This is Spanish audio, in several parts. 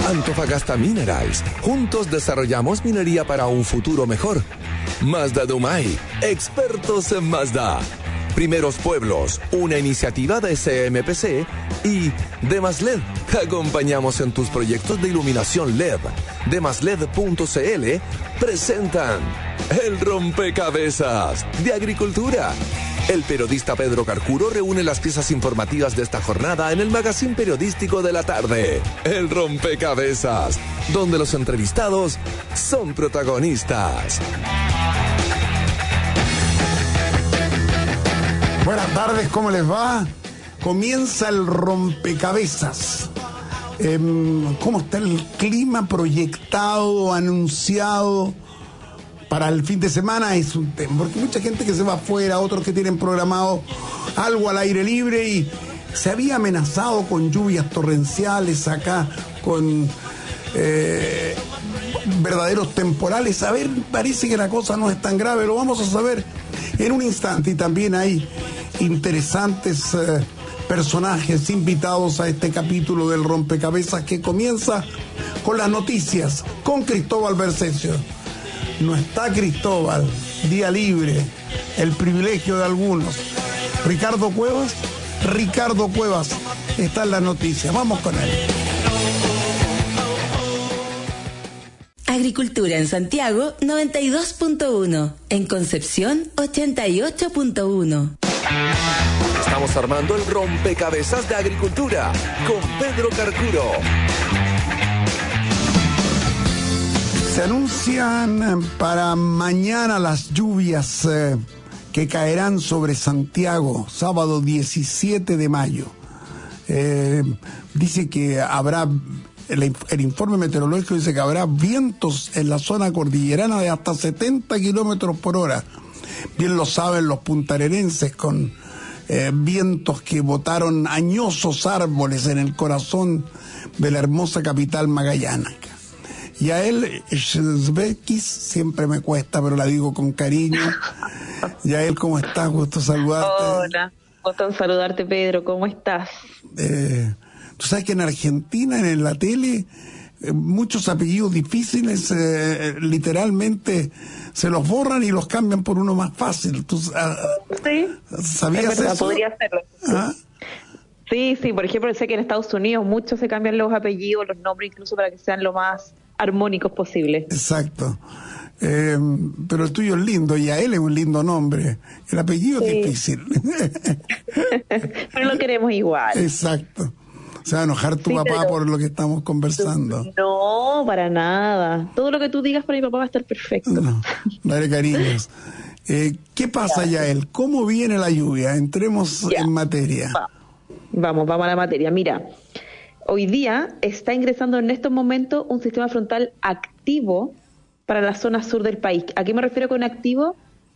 Antofagasta Minerals. Juntos desarrollamos minería para un futuro mejor. Mazda Dumay, expertos en Mazda. Primeros Pueblos, una iniciativa de CMPC y Demasled. Acompañamos en tus proyectos de iluminación LED. Demasled.cl presentan El Rompecabezas de Agricultura. El periodista Pedro Carcuro reúne las piezas informativas de esta jornada en el magazín periodístico de la tarde, El Rompecabezas, donde los entrevistados son protagonistas. Buenas tardes, ¿cómo les va? Comienza el rompecabezas. ¿Cómo está el clima proyectado, anunciado para el fin de semana? Es un tema, porque mucha gente que se va afuera, otros que tienen programado algo al aire libre, y se había amenazado con lluvias torrenciales acá, con verdaderos temporales. A ver, parece que la cosa no es tan grave, lo vamos a saber en un instante. Y también hay interesantes personajes invitados a este capítulo del rompecabezas que comienza con las noticias, con Cristóbal Bercesio. No está Cristóbal, día libre, el privilegio de algunos. Ricardo Cuevas está en las noticias. Vamos con él. Agricultura en Santiago 92.1, en Concepción 88.1. Estamos armando el rompecabezas de Agricultura con Pedro Carcuro. Se anuncian para mañana las lluvias que caerán sobre Santiago, sábado 17 de mayo. Dice que habrá, el informe meteorológico dice que habrá vientos en la zona cordillerana de hasta 70 kilómetros por hora. Bien lo saben los puntarerenses, con vientos que botaron añosos árboles en el corazón de la hermosa capital magallánica. Y a él, Shzbekis, siempre me cuesta, pero la digo con cariño. Y a él, ¿cómo estás? Gusto saludarte. Hola, gusto en saludarte, Pedro. ¿Cómo estás? Tú sabes que en Argentina, en la tele, muchos apellidos difíciles literalmente se los borran y los cambian por uno más fácil. ¿Tú sí, sabías es verdad, eso? podría hacerlo. ¿Ah? Sí, por ejemplo, sé que en Estados Unidos muchos se cambian los apellidos, los nombres, incluso para que sean lo más armónicos posible. Exacto. Pero el tuyo es lindo y a él es un lindo nombre. El apellido es difícil. Pero lo queremos igual. Exacto. Se va a enojar tu papá por lo que estamos conversando. No, para nada. Todo lo que tú digas para mi papá va a estar perfecto. No, dale cariños. ¿Qué pasa, Yael? ¿Cómo viene la lluvia? Entremos en materia. Vamos a la materia. Mira, hoy día está ingresando en estos momentos un sistema frontal activo para la zona sur del país. ¿A qué me refiero con activo?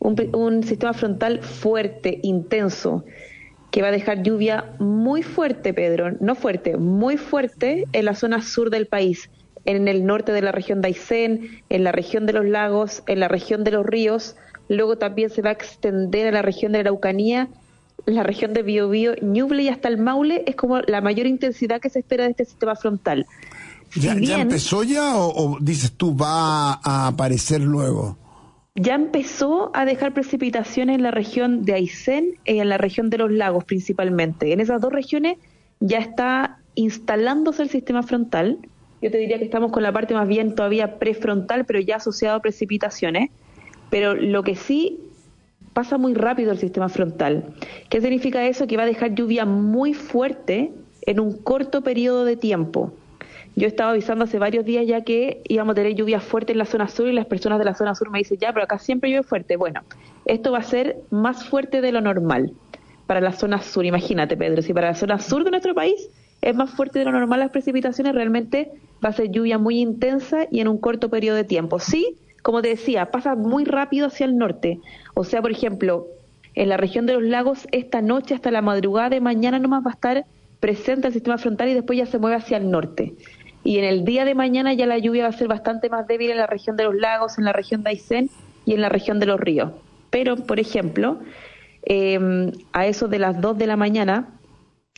Un sistema frontal fuerte, intenso, que va a dejar lluvia muy fuerte, Pedro, no fuerte, muy fuerte en la zona sur del país, en el norte de la región de Aysén, en la región de los lagos, en la región de los ríos. Luego también se va a extender a la región de la Araucanía, la región de Biobío, Ñuble y hasta el Maule. Es como la mayor intensidad que se espera de este sistema frontal. ¿Ya empezó ya o dices tú va a aparecer luego? Ya empezó a dejar precipitaciones en la región de Aysén y en la región de los lagos principalmente. En esas dos regiones ya está instalándose el sistema frontal. Yo te diría que estamos con la parte más bien todavía prefrontal, pero ya asociado a precipitaciones. Pero lo que sí, pasa muy rápido el sistema frontal. ¿Qué significa eso? Que va a dejar lluvia muy fuerte en un corto periodo de tiempo. Yo estaba avisando hace varios días ya que íbamos a tener lluvia fuerte en la zona sur, y las personas de la zona sur me dicen, ya, pero acá siempre llueve fuerte. Bueno, esto va a ser más fuerte de lo normal para la zona sur. Imagínate, Pedro, si para la zona sur de nuestro país es más fuerte de lo normal las precipitaciones, realmente va a ser lluvia muy intensa y en un corto periodo de tiempo. Sí, como te decía, pasa muy rápido hacia el norte. O sea, por ejemplo, en la región de los lagos, esta noche hasta la madrugada de mañana nomás va a estar presente el sistema frontal y después ya se mueve hacia el norte. Y en el día de mañana ya la lluvia va a ser bastante más débil en la región de los lagos, en la región de Aysén y en la región de los ríos. Pero, por ejemplo, a eso de las 2 de la mañana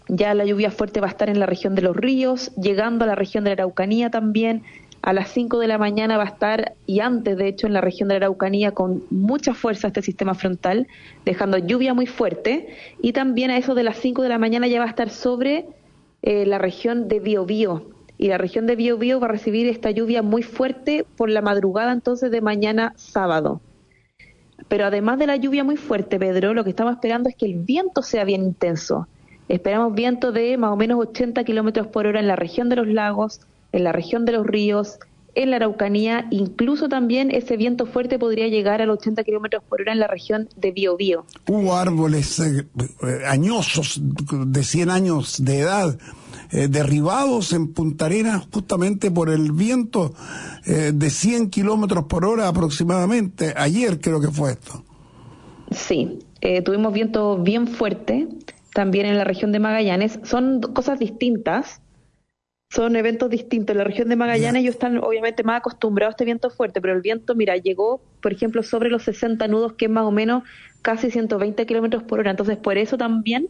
Ya la lluvia fuerte va a estar en la región de los ríos, llegando a la región de la Araucanía también. A las 5 de la mañana va a estar, y antes de hecho, en la región de la Araucanía con mucha fuerza este sistema frontal, dejando lluvia muy fuerte. Y también a eso de las 5 de la mañana ya va a estar sobre la región de Biobío. Y la región de Biobío va a recibir esta lluvia muy fuerte por la madrugada entonces de mañana sábado. Pero además de la lluvia muy fuerte, Pedro, lo que estamos esperando es que el viento sea bien intenso. Esperamos viento de más o menos 80 kilómetros por hora en la región de los lagos, en la región de los ríos, en la Araucanía. Incluso también ese viento fuerte podría llegar a los 80 kilómetros por hora en la región de Biobío. Hubo árboles añosos, de 100 años de edad, derribados en Punta Arenas justamente por el viento de 100 kilómetros por hora aproximadamente. Ayer creo que fue esto. Sí, tuvimos viento bien fuerte también en la región de Magallanes. Son cosas distintas, son eventos distintos. En la región de Magallanes ellos están obviamente más acostumbrados a este viento fuerte, pero el viento, mira, llegó, por ejemplo, sobre los 60 nudos, que es más o menos casi 120 kilómetros por hora. Entonces, por eso también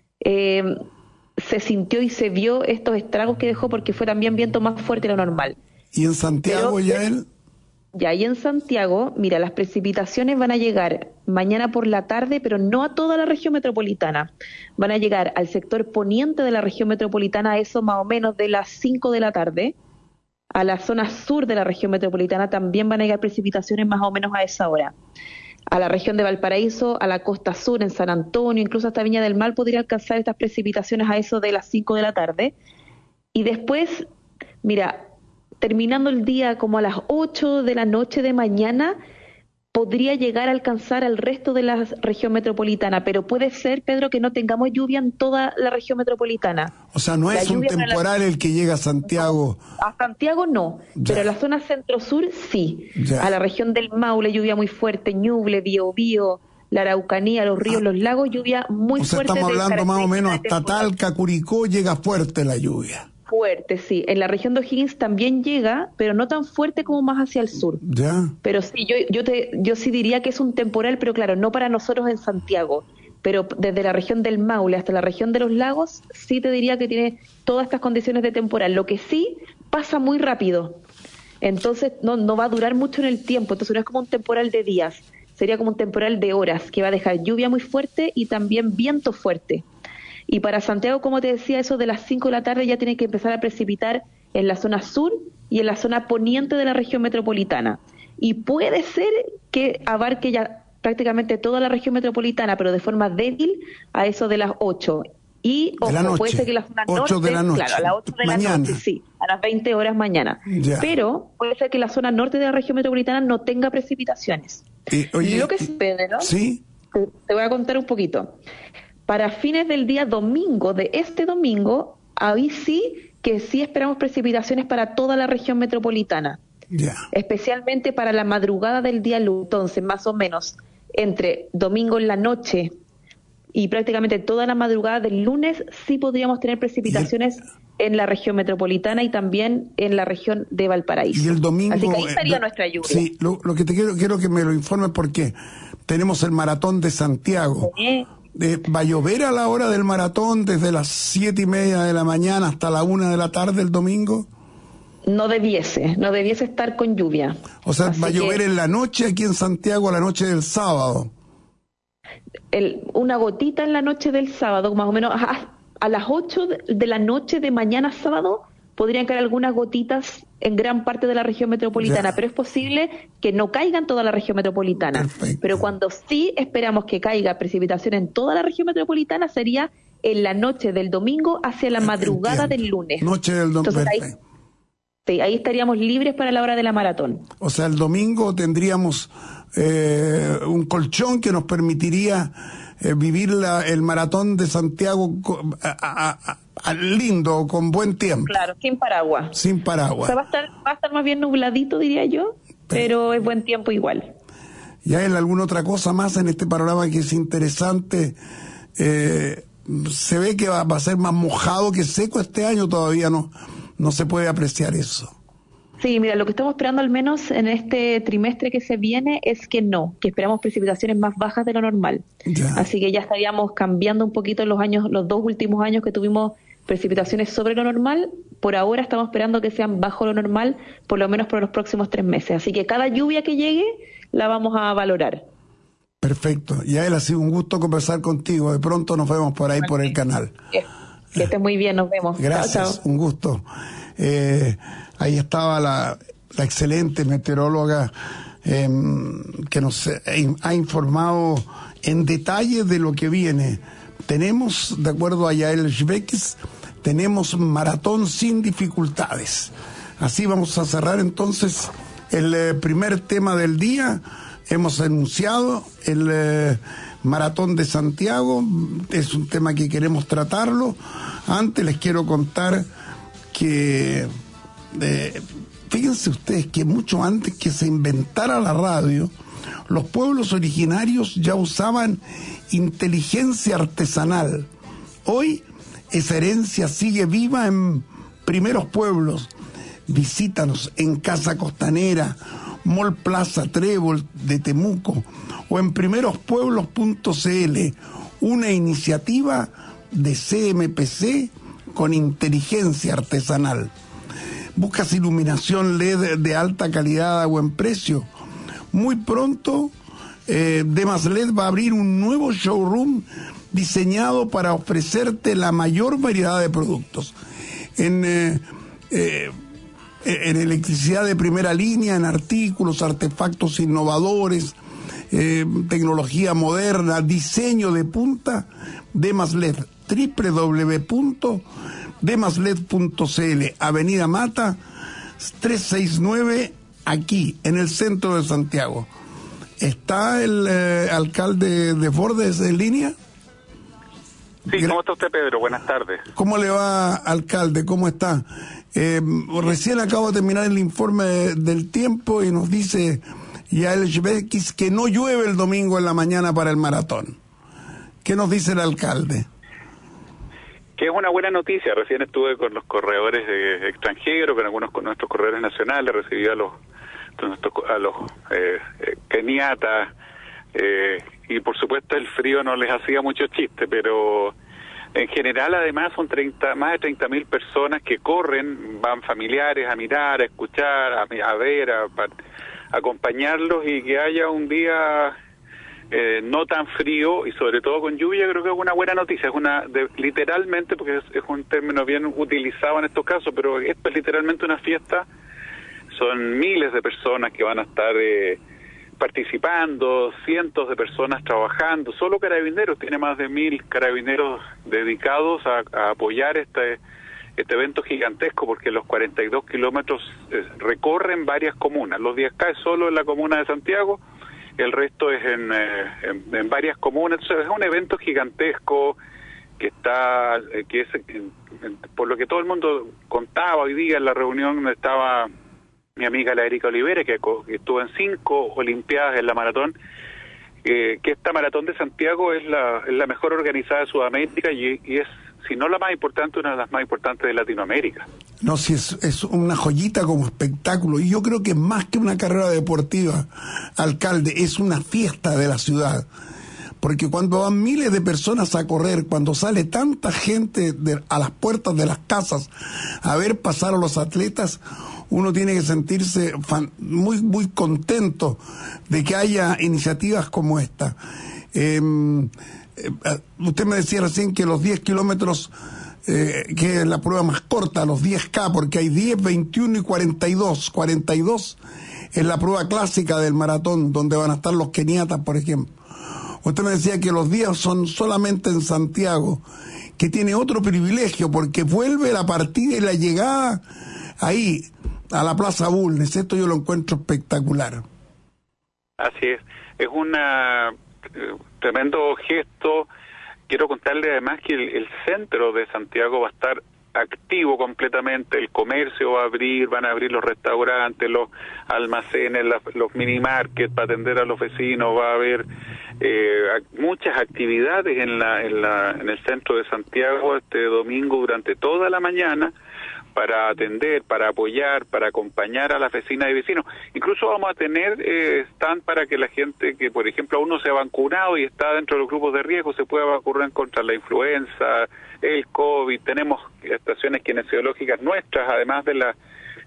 se sintió y se vio estos estragos que dejó, porque fue también viento más fuerte de lo normal. ¿Y en Santiago, Yael? Ya, y en Santiago, mira, las precipitaciones van a llegar mañana por la tarde, pero no a toda la región metropolitana. Van a llegar al sector poniente de la región metropolitana, a eso más o menos de las 5 de la tarde. A la zona sur de la región metropolitana también van a llegar precipitaciones más o menos a esa hora. A la región de Valparaíso, a la costa sur, en San Antonio, incluso hasta Viña del Mar, podría alcanzar estas precipitaciones a eso de las 5 de la tarde. Y después, mira, terminando el día como a las 8 de la noche de mañana, podría llegar a alcanzar al resto de la región metropolitana, pero puede ser, Pedro, que no tengamos lluvia en toda la región metropolitana. O sea, no es un temporal el que llega a Santiago. No, a Santiago no, pero a la zona centro-sur sí. A la región del Maule, lluvia muy fuerte, Ñuble, Biobío, la Araucanía, los ríos, los lagos, lluvia muy fuerte. O sea, estamos hablando más o menos hasta Talca, Curicó, llega fuerte la lluvia. Fuerte, sí. En la región de O'Higgins también llega, pero no tan fuerte como más hacia el sur. Ya. Pero sí, yo sí diría que es un temporal, pero claro, no para nosotros en Santiago. Pero desde la región del Maule hasta la región de los lagos, sí te diría que tiene todas estas condiciones de temporal. Lo que sí pasa muy rápido. Entonces no va a durar mucho en el tiempo. Entonces no es como un temporal de días. Sería como un temporal de horas, que va a dejar lluvia muy fuerte y también viento fuerte. Y para Santiago, como te decía, eso de las 5 de la tarde ya tiene que empezar a precipitar en la zona sur y en la zona poniente de la región metropolitana. Y puede ser que abarque ya prácticamente toda la región metropolitana, pero de forma débil a eso de las 8. Y ojo, puede ser que la zona 8 norte, de la noche. claro, a las 8 de mañana. la noche, sí, a las 20 horas mañana. Ya. Pero puede ser que la zona norte de la región metropolitana no tenga precipitaciones. Oye, y lo que es, Pedro, ¿sí? te voy a contar un poquito. Para fines del día domingo, de este domingo, ahí sí que sí esperamos precipitaciones para toda la región metropolitana. Ya. Especialmente para la madrugada del día lunes, entonces más o menos entre domingo en la noche y prácticamente toda la madrugada del lunes sí podríamos tener precipitaciones en la región metropolitana y también en la región de Valparaíso. Y el domingo, así que ahí estaría nuestra lluvia. Sí, lo que te quiero que me lo informes porque tenemos el maratón de Santiago. Sí. ¿Va a llover a la hora del maratón desde las 7:30 de la mañana hasta la 1 de la tarde el domingo? No debiese estar con lluvia. O sea, así va a llover en la noche aquí en Santiago, a la noche del sábado. Una gotita en la noche del sábado, más o menos a las 8 de la noche de mañana sábado, podrían caer algunas gotitas en gran parte de la región metropolitana, pero es posible que no caiga en toda la región metropolitana. Perfecto. Pero cuando sí esperamos que caiga precipitación en toda la región metropolitana sería en la noche del domingo hacia la madrugada del lunes. Noche del domingo. Ahí estaríamos libres para la hora de la maratón. O sea, el domingo tendríamos un colchón que nos permitiría vivir el maratón de Santiago lindo, con buen tiempo. Claro, sin paraguas. Sin paraguas. O sea, va a estar más bien nubladito, diría yo, pero es buen tiempo igual. ¿Y hay alguna otra cosa más en este panorama que es interesante? Se ve que va a ser más mojado que seco este año, todavía no se puede apreciar eso. Sí, mira, lo que estamos esperando al menos en este trimestre que se viene es que esperamos precipitaciones más bajas de lo normal. Ya. Así que ya estaríamos cambiando un poquito los 2 últimos años que tuvimos precipitaciones sobre lo normal. Por ahora estamos esperando que sean bajo lo normal, por lo menos por los próximos 3 meses. Así que cada lluvia que llegue la vamos a valorar. Perfecto. Yael, ha sido un gusto conversar contigo. De pronto nos vemos por ahí por el canal. Que estés muy bien, nos vemos. Gracias, Chao, chao. un gusto. Ahí estaba la excelente meteoróloga que nos ha informado en detalle de lo que viene. Tenemos, de acuerdo a Yael Shvekis, tenemos maratón sin dificultades. Así vamos a cerrar entonces el primer tema del día. Hemos anunciado el Maratón de Santiago, es un tema que queremos tratarlo. Antes les quiero contar que, fíjense ustedes que mucho antes que se inventara la radio, los pueblos originarios ya usaban inteligencia artesanal. Hoy esa herencia sigue viva en primeros pueblos. Visítanos en Casa Costanera, Mall Plaza Trébol de Temuco o en primerospueblos.cl, una iniciativa de CMPC con inteligencia artesanal. ¿Buscas iluminación LED de alta calidad a buen precio? Muy pronto Demas LED va a abrir un nuevo showroom diseñado para ofrecerte la mayor variedad de productos. En electricidad de primera línea, en artículos, artefactos innovadores, tecnología moderna, diseño de punta, Demas LED, www.demasled.cl, Avenida Mata 369, aquí, en el centro de Santiago. ¿Está el alcalde de Bordes en línea? Sí, ¿cómo está usted, Pedro? Buenas tardes. ¿Cómo le va, alcalde? ¿Cómo está? Recién acabo de terminar el informe del tiempo y nos dice Yael Shvekis que no llueve el domingo en la mañana para el maratón. ¿Qué nos dice el alcalde? Que es una buena noticia. Recién estuve con los corredores extranjeros, con algunos con nuestros corredores nacionales, recibí a los keniatas, y por supuesto el frío no les hacía mucho chiste, pero en general además son más de 30.000 personas que corren, van familiares a mirar, a escuchar, a ver, a acompañarlos, y que haya un día no tan frío y sobre todo con lluvia, creo que es una buena noticia. Es literalmente, porque es un término bien utilizado en estos casos, pero esto es literalmente una fiesta. Son miles de personas que van a estar participando, cientos de personas trabajando. Solo Carabineros tiene más de 1.000 carabineros dedicados a apoyar este evento gigantesco, porque los 42 kilómetros recorren varias comunas. Los 10K es solo en la comuna de Santiago, el resto es en varias comunas. Entonces es un evento gigantesco que está, por lo que todo el mundo contaba hoy día en la reunión donde estaba mi amiga la Erika Olivera, que estuvo en 5 Olimpiadas en la maratón, que esta maratón de Santiago es la mejor organizada de Sudamérica y es, si no la más importante, una de las más importantes de Latinoamérica. No, sí, es una joyita como espectáculo, y yo creo que más que una carrera deportiva, alcalde, es una fiesta de la ciudad. Porque cuando van miles de personas a correr, cuando sale tanta gente a las puertas de las casas a ver pasar a los atletas, uno tiene que sentirse muy, muy contento de que haya iniciativas como esta. Usted me decía recién que los 10 kilómetros, que es la prueba más corta, los 10K, porque hay 10, 21 y 42. 42 es la prueba clásica del maratón, donde van a estar los keniatas, por ejemplo. Usted me decía que los días son solamente en Santiago, que tiene otro privilegio, porque vuelve la partida y la llegada ahí, a la Plaza Bulnes. Esto yo lo encuentro espectacular. Así es un tremendo gesto. Quiero contarle además que el centro de Santiago va a estar activo completamente, el comercio va a abrir, van a abrir los restaurantes, los almacenes, los mini markets para atender a los vecinos, va a haber muchas actividades en el centro de Santiago este domingo durante toda la mañana, para atender, para apoyar, para acompañar a las vecinas y vecinos. Incluso vamos a tener stand para que la gente que, por ejemplo, aún no se ha vacunado y está dentro de los grupos de riesgo se pueda vacunar contra la influenza, el COVID. Tenemos estaciones kinesiológicas nuestras, además de las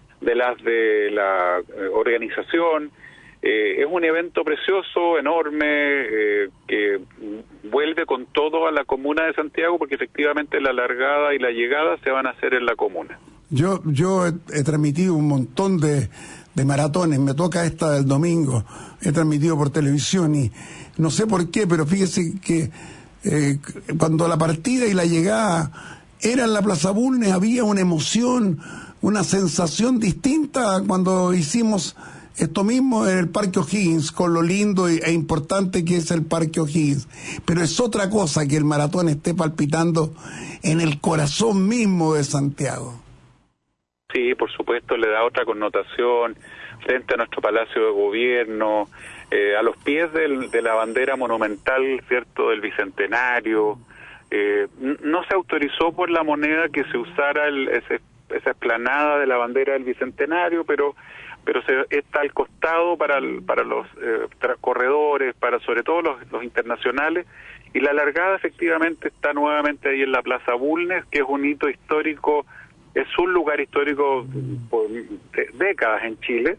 de la organización. Es un evento precioso, enorme, que vuelve con todo a la comuna de Santiago, porque efectivamente la largada y la llegada se van a hacer en la comuna. Yo he transmitido un montón de maratones, me toca esta del domingo, he transmitido por televisión y no sé por qué, pero fíjese que cuando la partida y la llegada era en la Plaza Bulnes, había una emoción, una sensación distinta a cuando hicimos esto mismo en el Parque O'Higgins, con lo lindo e importante que es el Parque O'Higgins. Pero es otra cosa que el maratón esté palpitando en el corazón mismo de Santiago. Sí, por supuesto, le da otra connotación frente a nuestro Palacio de Gobierno, a los pies de la bandera monumental, ¿cierto?, del Bicentenario. No se autorizó por la moneda que se usara esa explanada de la bandera del Bicentenario, pero está al costado para los corredores, para sobre todo los internacionales, y la largada efectivamente está nuevamente ahí en la Plaza Bulnes, que es un hito histórico, es un lugar histórico por décadas en Chile,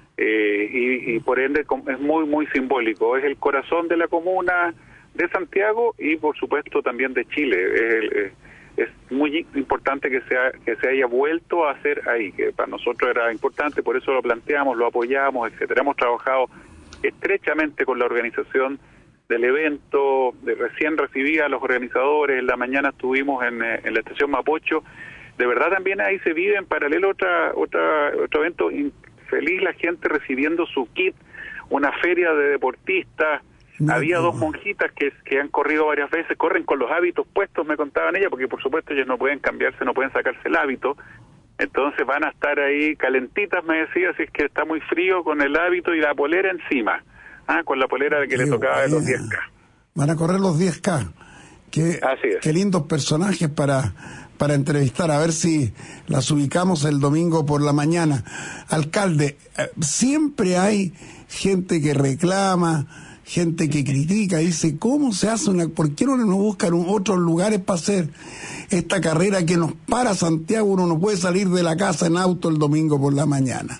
y por ende es muy, muy simbólico. Es el corazón de la comuna de Santiago y por supuesto también de Chile. Es muy importante que se haya vuelto a hacer ahí, que para nosotros era importante, por eso lo planteamos, lo apoyamos, etcétera. Hemos trabajado estrechamente con la organización del evento, recién recibí a los organizadores, en la mañana estuvimos en la estación Mapocho. De verdad también ahí se vive en paralelo otro evento feliz, la gente recibiendo su kit, una feria de deportistas. Había dos monjitas que han corrido varias veces, corren con los hábitos puestos, me contaban ellas, porque por supuesto ellas no pueden cambiarse, no pueden sacarse el hábito, entonces van a estar ahí calentitas, me decía, si es que está muy frío, con el hábito y la polera encima, con la polera que le tocaba de los 10K. Van a correr los 10K. Qué lindos personajes para entrevistar, a ver si las ubicamos el domingo por la mañana. Alcalde, siempre hay gente que reclama, gente que critica, dice, ¿cómo se hace ¿por qué no nos buscan otros lugares para hacer esta carrera que nos para Santiago? Uno no puede salir de la casa en auto el domingo por la mañana.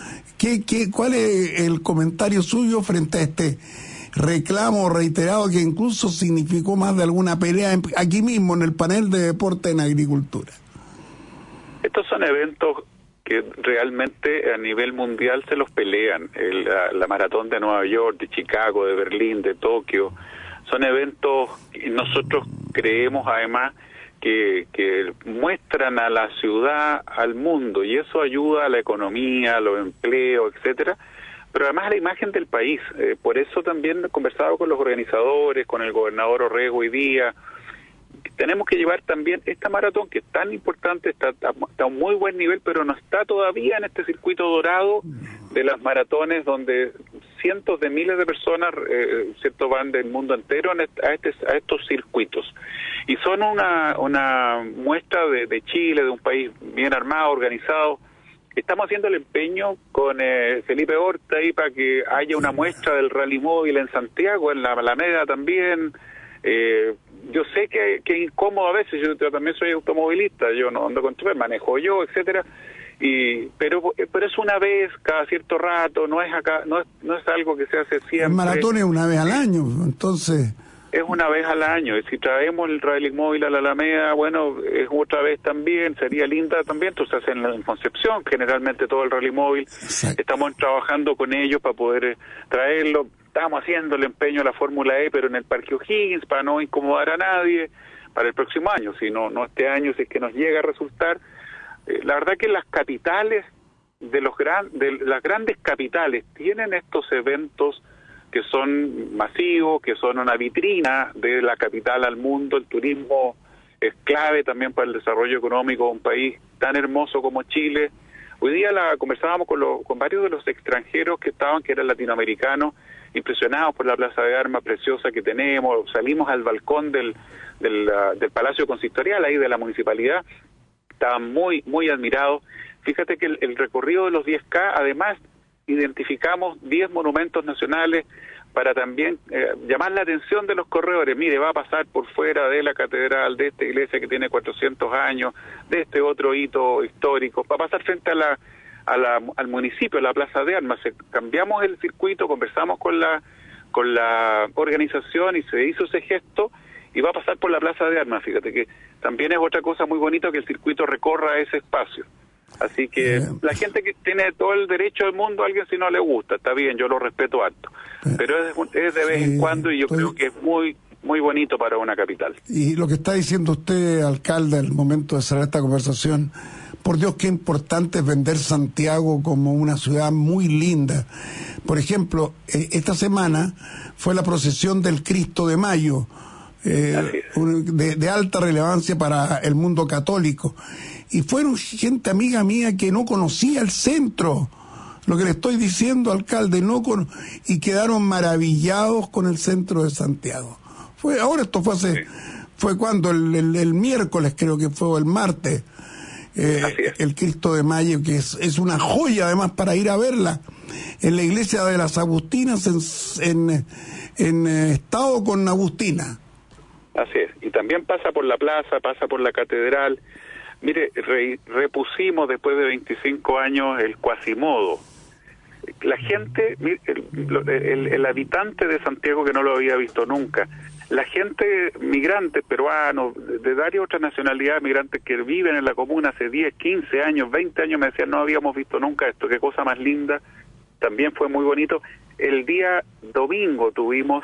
¿Cuál es el comentario suyo frente a este reclamo reiterado que incluso significó más de alguna pelea aquí mismo en el panel de deporte en agricultura? Estos son eventos que realmente a nivel mundial se los pelean. La maratón de Nueva York, de Chicago, de Berlín, de Tokio, son eventos que nosotros creemos además que muestran a la ciudad, al mundo, y eso ayuda a la economía, a los empleos, etcétera, pero además a la imagen del país. Por eso también he conversado con los organizadores, con el gobernador Orrego hoy día. Tenemos que llevar también esta maratón, que es tan importante, está a un muy buen nivel, pero no está todavía en este circuito dorado de las maratones donde cientos de miles de personas cierto van del mundo entero a estos circuitos. Y son una muestra de Chile, de un país bien armado, organizado. Estamos haciendo el empeño con Felipe Horta ahí para que haya una muestra del rally móvil en Santiago, en la Alameda también. Yo sé que es incómodo a veces, yo también soy automovilista, yo no ando con chofer, manejo yo, etcétera, pero es una vez cada cierto rato, no es algo que se hace siempre. El maratón es una vez al año, entonces es una vez al año, y si traemos el rally móvil a la Alameda, bueno, es otra vez también, sería linda también, entonces en Concepción, generalmente todo el rally móvil. Exacto. Estamos trabajando con ellos para poder traerlo. Estamos haciendo el empeño a la Fórmula E, pero en el Parque O'Higgins, para no incomodar a nadie, para el próximo año, si no este año, si es que nos llega a resultar. La verdad que las capitales las grandes capitales tienen estos eventos que son masivos, que son una vitrina de la capital al mundo. El turismo es clave también para el desarrollo económico de un país tan hermoso como Chile. Hoy día conversábamos con varios de los extranjeros que eran latinoamericanos, impresionados por la plaza de armas preciosa que tenemos. Salimos al balcón del Palacio Consistorial, ahí de la municipalidad, estaban muy, muy admirados. Fíjate que el recorrido de los 10K, además, identificamos 10 monumentos nacionales para también llamar la atención de los corredores. Mire, va a pasar por fuera de la catedral, de esta iglesia que tiene 400 años, de este otro hito histórico, va a pasar frente al municipio, a la Plaza de Armas. Cambiamos el circuito, conversamos con la organización y se hizo ese gesto y va a pasar por la Plaza de Armas. Fíjate que también es otra cosa muy bonita que el circuito recorra ese espacio. Así que la gente que tiene todo el derecho del mundo, a alguien si no le gusta, está bien, yo lo respeto harto, pero es de vez en cuando y yo creo que es muy muy bonito para una capital. Y lo que está diciendo usted, alcalde, al momento de cerrar esta conversación, por Dios, qué importante es vender Santiago como una ciudad muy linda. Por ejemplo, esta semana fue la procesión del Cristo de Mayo, de alta relevancia para el mundo católico. Y fueron gente amiga mía que no conocía el centro. Lo que le estoy diciendo, alcalde, y quedaron maravillados con el centro de Santiago. Fue cuando el miércoles, creo que fue, o el martes, el Cristo de Mayo, que es una joya además para ir a verla en la iglesia de las Agustinas en estado con Agustina. Así es, y también pasa por la plaza, pasa por la catedral. Mire, repusimos después de 25 años el Quasimodo. La gente, el habitante de Santiago que no lo había visto nunca, la gente migrante, peruanos, de varias otras nacionalidades migrantes que viven en la comuna hace 10, 15 años, 20 años, me decían, no habíamos visto nunca esto, qué cosa más linda. También fue muy bonito. El día domingo tuvimos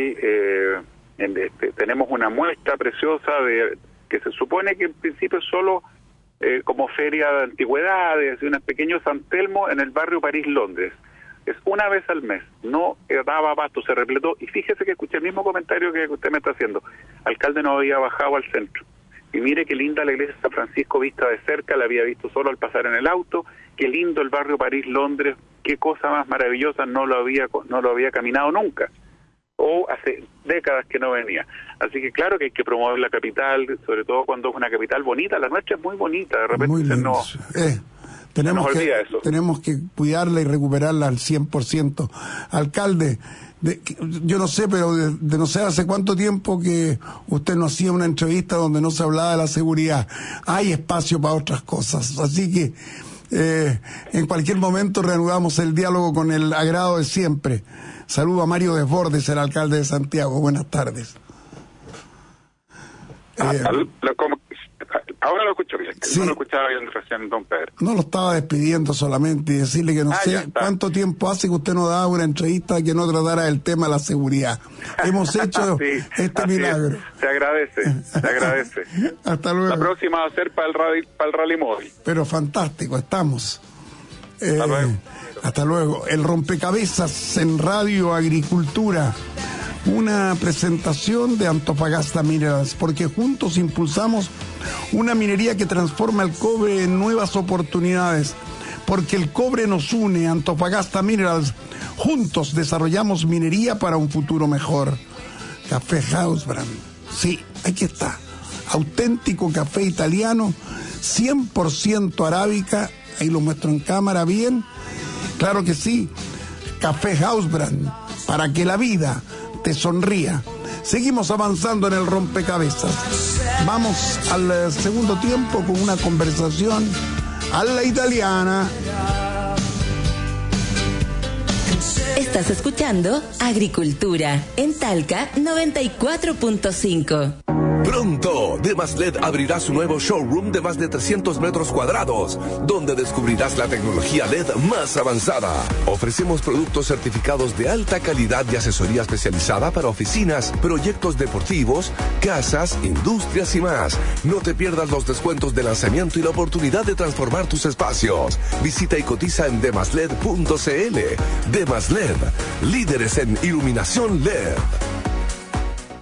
tenemos una muestra preciosa que se supone que en principio es solo como feria de antigüedades, un pequeño San Telmo en el barrio París-Londres. Es una vez al mes, no daba abasto, se repletó, y fíjese que escuché el mismo comentario que usted me está haciendo. Alcalde no había bajado al centro, y mire qué linda la iglesia de San Francisco vista de cerca, la había visto solo al pasar en el auto, qué lindo el barrio París-Londres, qué cosa más maravillosa, no lo había caminado nunca, o hace décadas que no venía. Así que claro que hay que promover la capital, sobre todo cuando es una capital bonita. La nuestra es muy bonita, de repente tenemos que cuidarla y recuperarla al 100%. Alcalde, yo no sé, pero de no sé hace cuánto tiempo que usted no hacía una entrevista donde no se hablaba de la seguridad. Hay espacio para otras cosas, así que en cualquier momento reanudamos el diálogo con el agrado de siempre. Saludo a Mario Desbordes, el alcalde de Santiago. Buenas tardes. Ahora lo escucho bien, sí. No lo escuchaba bien recién, don Pedro. No, lo estaba despidiendo solamente y decirle que no sé cuánto tiempo hace que usted no daba una entrevista que no tratara del tema de la seguridad. Hemos hecho este milagro. Se agradece. Hasta luego. La próxima va a ser para el rally móvil. Pero fantástico, estamos. Hasta luego. El rompecabezas en Radio Agricultura. Una presentación de Antofagasta Minerals, porque juntos impulsamos una minería que transforma el cobre en nuevas oportunidades, porque el cobre nos une. Antofagasta Minerals, juntos desarrollamos minería para un futuro mejor. Café Hausbrand, sí, aquí está, auténtico café italiano, 100% arábica, ahí lo muestro en cámara bien, claro que sí, Café Hausbrand, para que la vida te sonría. Seguimos avanzando en el rompecabezas. Vamos al segundo tiempo con una conversación a la italiana. Estás escuchando Agricultura en Talca 94.5. Pronto, Demas-LED abrirá su nuevo showroom de más de 300 metros cuadrados, donde descubrirás la tecnología LED más avanzada. Ofrecemos productos certificados de alta calidad y asesoría especializada para oficinas, proyectos deportivos, casas, industrias y más. No te pierdas los descuentos de lanzamiento y la oportunidad de transformar tus espacios. Visita y cotiza en demasled.cl. Demas-LED, líderes en iluminación LED.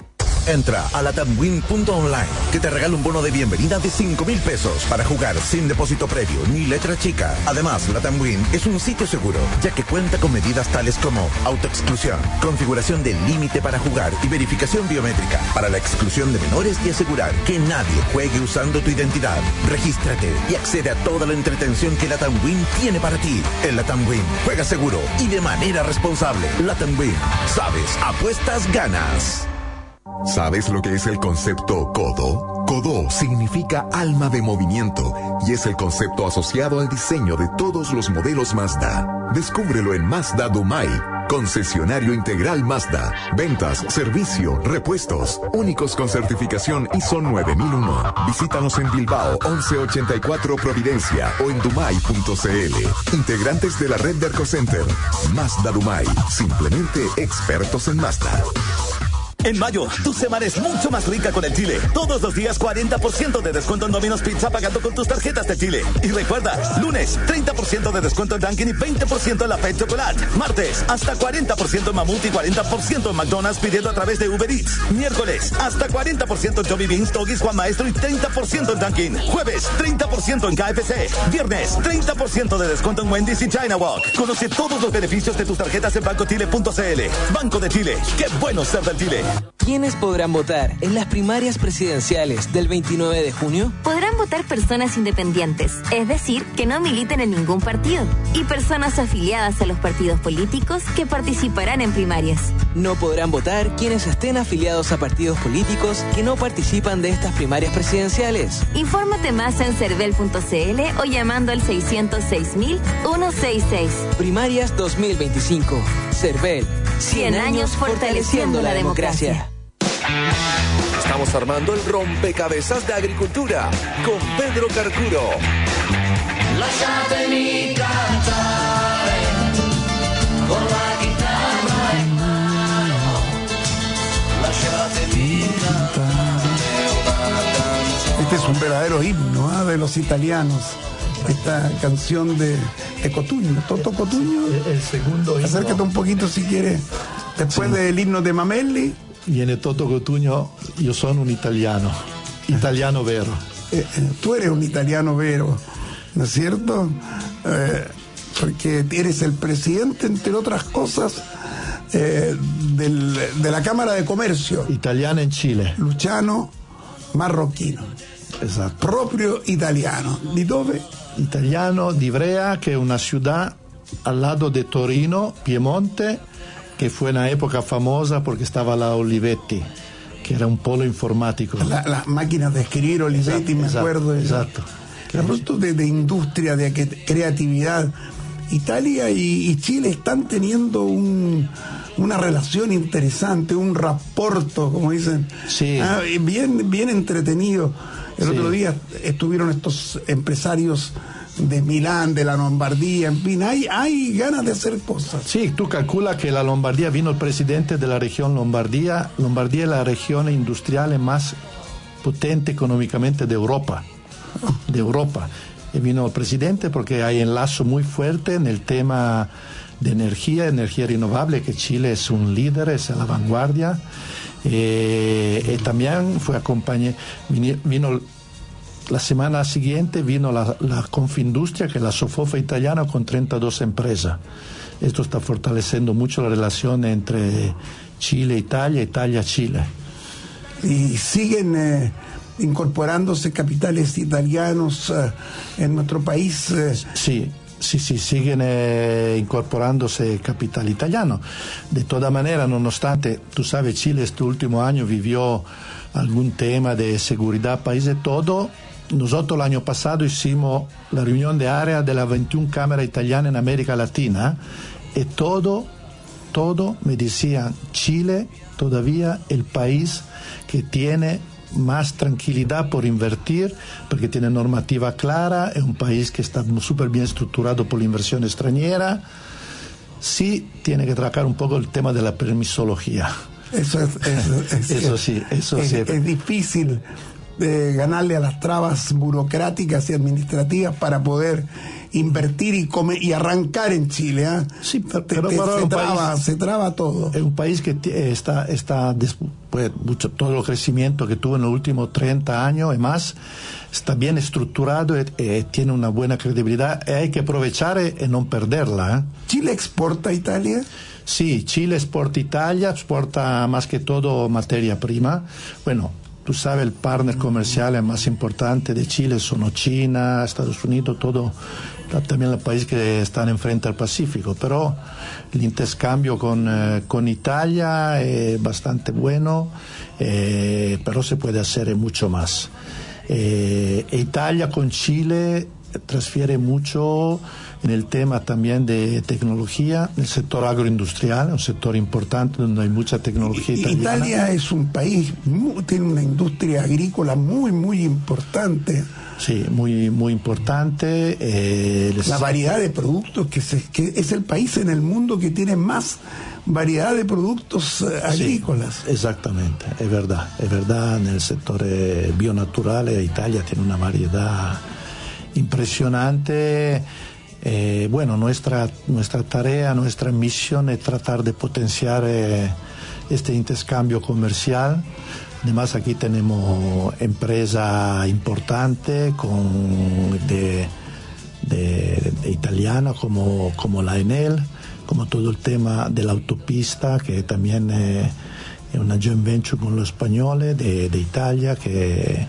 Entra a latamwin.online que te regala un bono de bienvenida de 5,000 pesos para jugar sin depósito previo ni letra chica. Además, LatamWin es un sitio seguro, ya que cuenta con medidas tales como autoexclusión, configuración del límite para jugar y verificación biométrica para la exclusión de menores y asegurar que nadie juegue usando tu identidad. Regístrate y accede a toda la entretención que LatamWin tiene para ti. En LatamWin, juega seguro y de manera responsable. LatamWin, sabes, apuestas, ganas. ¿Sabes lo que es el concepto Codo? Codo significa alma de movimiento y es el concepto asociado al diseño de todos los modelos Mazda. Descúbrelo en Mazda Dumai, concesionario integral Mazda. Ventas, servicio, repuestos, únicos con certificación ISO 9001. Visítanos en Bilbao 1184 Providencia o en dumai.cl. Integrantes de la red de Arcocenter. Mazda Dumai, simplemente expertos en Mazda. En mayo, tu semana es mucho más rica con el Chile. Todos los días 40% de descuento en Domino's Pizza pagando con tus tarjetas de Chile. Y recuerda, lunes 30% de descuento en Dunkin' y 20% en la Pet Chocolate. Martes, hasta 40% en Mamut y 40% en McDonald's pidiendo a través de Uber Eats. Miércoles, hasta 40% en Johnny Beans, Doggies, Juan Maestro y 30% en Dunkin'. Jueves, 30% en KFC. Viernes, 30% de descuento en Wendy's y China Walk. Conoce todos los beneficios de tus tarjetas en bancochile.cl. Banco de Chile. ¡Qué bueno ser del Chile! ¿Quiénes podrán votar en las primarias presidenciales del 29 de junio? Podrán votar personas independientes, es decir, que no militen en ningún partido, y personas afiliadas a los partidos políticos que participarán en primarias. No podrán votar quienes estén afiliados a partidos políticos que no participan de estas primarias presidenciales. Infórmate más en cervel.cl o llamando al 606.166. Primarias 2025. Cervel. 100 años fortaleciendo la democracia. Estamos armando el rompecabezas de agricultura con Pedro Carcuro. Lasciatemi cantare con la chitarra in mano. Lasciatemi cantare una canzone. Este es un verdadero himno de los italianos. Esta canción de Cotugno, Toto Cotugno. El segundo himno. Acércate un poquito si quieres. Después del himno de Mameli. Viene Toto Cotugno, io sono un italiano vero. Tú eres un italiano vero, ¿no es cierto? Porque eres el presidente, entre otras cosas, de la Cámara de Comercio. Italiana en Chile. Luciano Marrocchino. Esatto. Proprio italiano. Di dove? Italiano di Ivrea, che è una ciudad al lado de Torino, Piemonte, que fue una época famosa porque estaba la Olivetti, que era un polo informático. Las máquinas de escribir Olivetti, me acuerdo. Exacto. A propósito de industria, de creatividad, Italia y Chile están teniendo una relación interesante, un rapporto, como dicen, sí. bien entretenido. El otro día estuvieron estos empresarios de Milán, de la Lombardía, en fin, hay ganas de hacer cosas. Sí, tú calculas que la Lombardía, vino el presidente de la región Lombardía es la región industrial más potente económicamente de Europa, y vino el presidente porque hay enlazo muy fuerte en el tema de energía renovable, que Chile es un líder, es a la vanguardia, y también fue vino la semana siguiente vino la Confindustria, que es la Sofofa italiana, con 32 empresas. Esto está fortaleciendo mucho la relación entre Chile, Italia, Italia, Chile. Y siguen incorporándose capitales italianos en nuestro país. Sí, siguen incorporándose capital italiano. De toda manera, nonostante, tú sabes, Chile este último año vivió algún tema de seguridad país y todo. Nosotros el año pasado hicimos la reunión de área de las 21 cámaras italianas en América Latina y todo me decían, Chile todavía el país que tiene más tranquilidad por invertir, porque tiene normativa clara, es un país que está súper bien estructurado por la inversión extranjera. Sí tiene que tratar un poco el tema de la permisología. Eso sí. Es difícil ganarle a las trabas burocráticas y administrativas para poder invertir y arrancar en Chile. ¿Eh? Sí, se traba todo. Es un país que está después todo el crecimiento que tuvo en los últimos 30 años y más, está bien estructurado y tiene una buena credibilidad y hay que aprovechar y no perderla. ¿Eh? ¿Chile exporta a Italia? Sí, Chile exporta a Italia, exporta más que todo materia prima. Bueno, tú sabes, el partner comercial más importante de Chile son China, Estados Unidos, todo, también los países que están enfrente al Pacífico, pero el intercambio con Italia es bastante bueno, pero se puede hacer mucho más. Italia con Chile transfiere mucho en el tema también de tecnología, el sector agroindustrial, un sector importante donde hay mucha tecnología italiana. Italia es un país, tiene una industria agrícola muy, muy importante. Sí, muy, muy importante. La variedad de productos, que es el país en el mundo que tiene más variedad de productos agrícolas. Sí, exactamente, es verdad, en el sector bionatural Italia tiene una variedad impresionante. Bueno, nuestra tarea, nuestra misión es tratar de potenciar este intercambio comercial. Además, aquí tenemos empresa importante de italiana como la Enel, como todo el tema de la autopista, que también es una joint venture con los españoles de Italia, que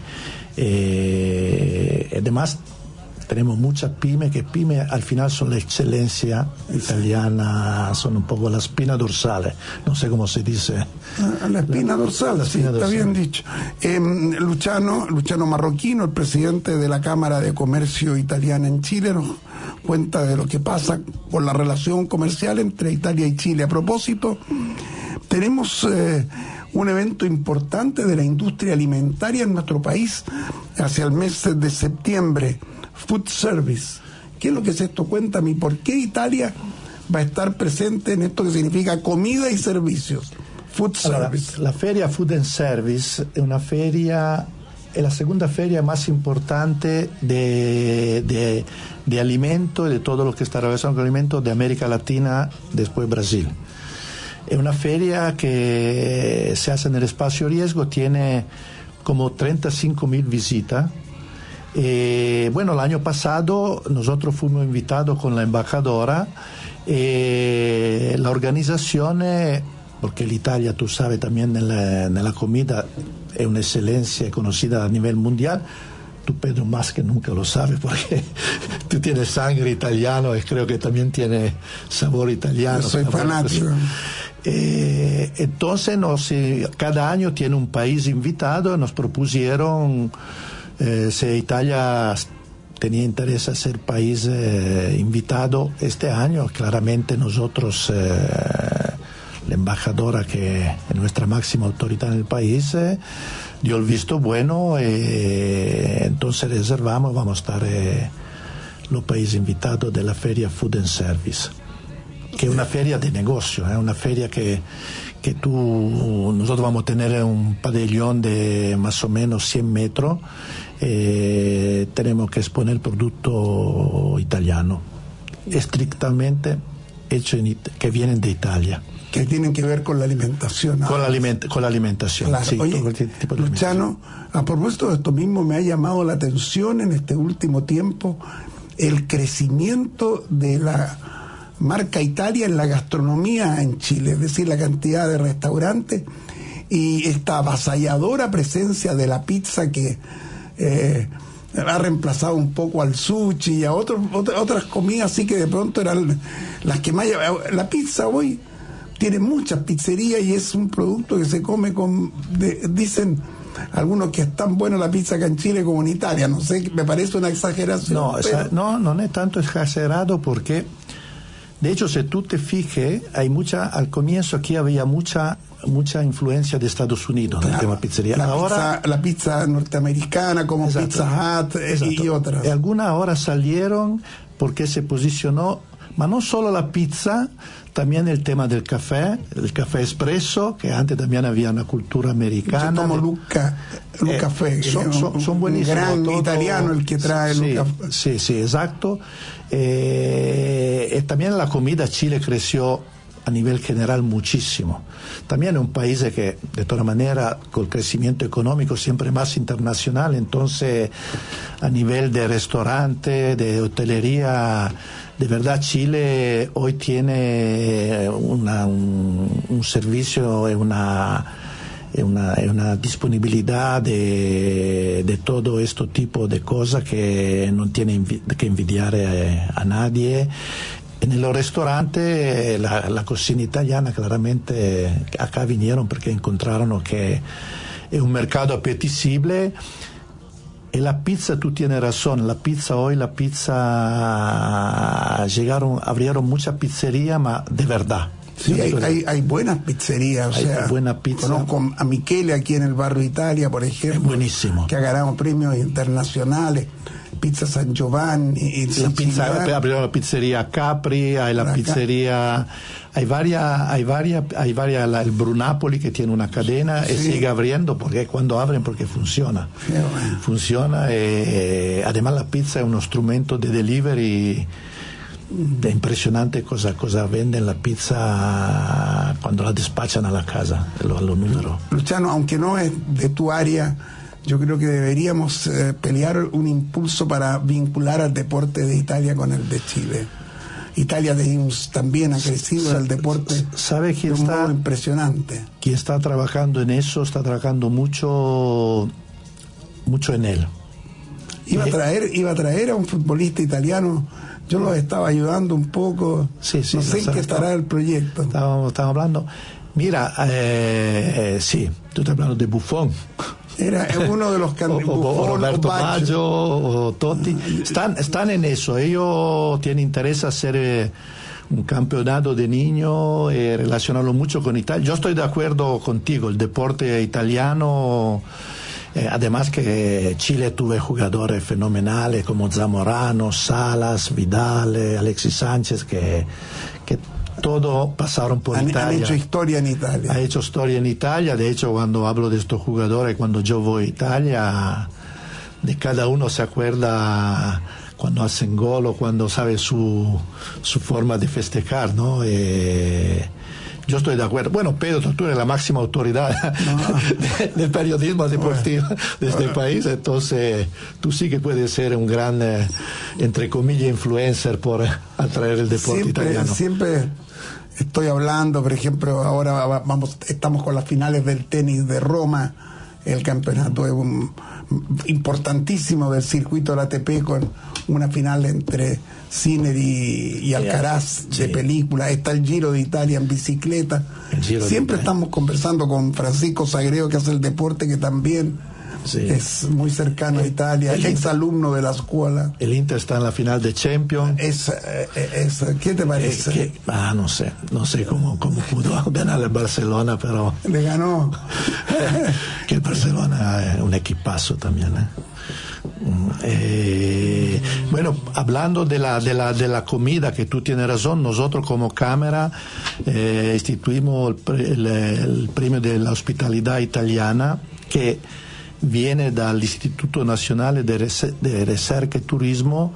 además tenemos muchas pymes, que pymes al final son la excelencia italiana, son un poco la espina dorsal, no sé cómo se dice. La espina dorsal, sí, está bien dicho. Luciano Marroquino, el presidente de la Cámara de Comercio Italiana en Chile, nos cuenta de lo que pasa con la relación comercial entre Italia y Chile. A propósito, tenemos un evento importante de la industria alimentaria en nuestro país hacia el mes de septiembre, Food Service. ¿Qué es lo que es esto? Cuéntame, ¿por qué Italia va a estar presente en esto que significa comida y servicios? Food Service. La feria Food and Service es una feria, es la segunda feria más importante de alimento y de todo lo que está relacionado con alimentos de América Latina, después Brasil. Es una feria que se hace en el espacio Riesgo, tiene como 35.000 visitas. Bueno, el año pasado nosotros fuimos invitados con la embajadora. La organización, porque l'Italia, tú sabes, también en la comida es una excelencia conocida a nivel mundial. Tú, Pedro, más que nunca lo sabes porque tú tienes sangre italiano y creo que también tienes sabor italiano. Yo soy fanático. Entonces cada año tiene un país invitado y nos propusieron si Italia tenía interés en ser país invitado este año. Claramente nosotros, la embajadora, que es nuestra máxima autoridad en el país, dio el visto bueno, entonces reservamos, vamos a estar los países invitados de la feria Food and Service, que es una feria de negocio, una feria que nosotros vamos a tener un pabellón de más o menos 100 metros. Tenemos que exponer el producto italiano, estrictamente hecho que vienen de Italia. Que tienen que ver con la alimentación. Con la alimentación. Claro. Sí, oye, todo el tipo de Luciano, a propósito de esto mismo, me ha llamado la atención en este último tiempo el crecimiento de la marca Italia en la gastronomía en Chile, es decir, la cantidad de restaurantes y esta avasalladora presencia de la pizza que ha reemplazado un poco al sushi y a otras comidas así que de pronto eran las que más... La pizza hoy tiene muchas pizzerías y es un producto que se come dicen algunos que es tan buena la pizza acá en Chile como en Italia. No sé, me parece una exageración. No es tanto exagerado porque, de hecho, si tú te fijes, al comienzo aquí había mucha influencia de Estados Unidos en el tema pizzería. La pizza norteamericana como Pizza Hut y otras. Y algunas ahora salieron porque se posicionó Ma non solo la pizza, también el tema del café, el café espresso, que antes también había una cultura americana. Como Luca Fe, son buenísimos. Un gran italiano el que trae Luca Fe. Sí, exacto. También la comida Chile creció a nivel general muchísimo. También es un país que, de toda manera, con el crecimiento económico siempre más internacional, entonces a nivel de restaurante, de hotelería, de verdad Chile hoy tiene un servicio y una disponibilidad de todo este tipo de cosas que no tiene que envidiar a nadie. En los restaurantes la cocina italiana claramente acá vinieron porque encontraron que es un mercado apetecible. Y la pizza, tú tienes razón, la pizza abrieron muchas pizzerías, ma de verdad. Sí, hay buenas pizzerías. Hay buena pizza. Conozco a Michele aquí en el barrio Italia, por ejemplo. Es buenísimo. Que ha ganado premios internacionales. Pizza San Giovanni. Abrieron la pizzería Capri, hay la pizzería, hay varias, el Brunapoli que tiene una cadena y sigue abriendo porque cuando abren porque funciona. Bueno. Funciona, además la pizza es un instrumento de delivery. Es impresionante cosa venden la pizza cuando la despachan a la casa, los números. Luciano, aunque no es de tu área, yo creo que deberíamos pelear un impulso para vincular al deporte de Italia con el de Chile. Italia también ha crecido en el deporte. ¿Sabe quién de un está modo impresionante? Quien está trabajando en eso, está trabajando mucho en él. Iba a traer a un futbolista italiano. Yo los estaba ayudando un poco. Sí, no sé en qué estará el proyecto. Estamos hablando. Mira, sí, tú estás hablando de Buffon. Era uno de los candidatos. O Roberto Baggio o Totti. Están en eso. Ellos tienen interés en hacer un campeonato de niños y relacionarlo mucho con Italia. Yo estoy de acuerdo contigo. El deporte italiano. Además que Chile tuvo jugadores fenomenales como Zamorano, Salas, Vidal, Alexis Sánchez, que todos pasaron por Italia. Han hecho historia en Italia. Ha hecho historia en Italia. De hecho, cuando hablo de estos jugadores, cuando yo voy a Italia, de cada uno se acuerda cuando hacen gol o cuando sabe su forma de festejar, ¿no? Yo estoy de acuerdo. Bueno, Pedro, tú eres la máxima autoridad del periodismo deportivo de este país, entonces tú sí que puedes ser un gran, entre comillas, influencer por atraer el deporte italiano. Siempre estoy hablando, por ejemplo, ahora estamos con las finales del tenis de Roma, el campeonato es importantísimo del circuito del ATP con una final entre Sinner y Alcaraz de película. Está el Giro de Italia en bicicleta. Siempre estamos conversando con Francisco Sagreo, que hace el deporte, que también es muy cercano a Italia, ex alumno de la escuela. El Inter está en la final de Champions. ¿Qué te parece? No sé cómo pudo ganar el Barcelona, pero le ganó. Que el Barcelona es un equipazo también, bueno, hablando de la comida, que tú tienes razón, nosotros como Cámara instituimos el premio de la hospitalidad italiana, que viene dal Istituto Nazionale de Ricerca y Turismo,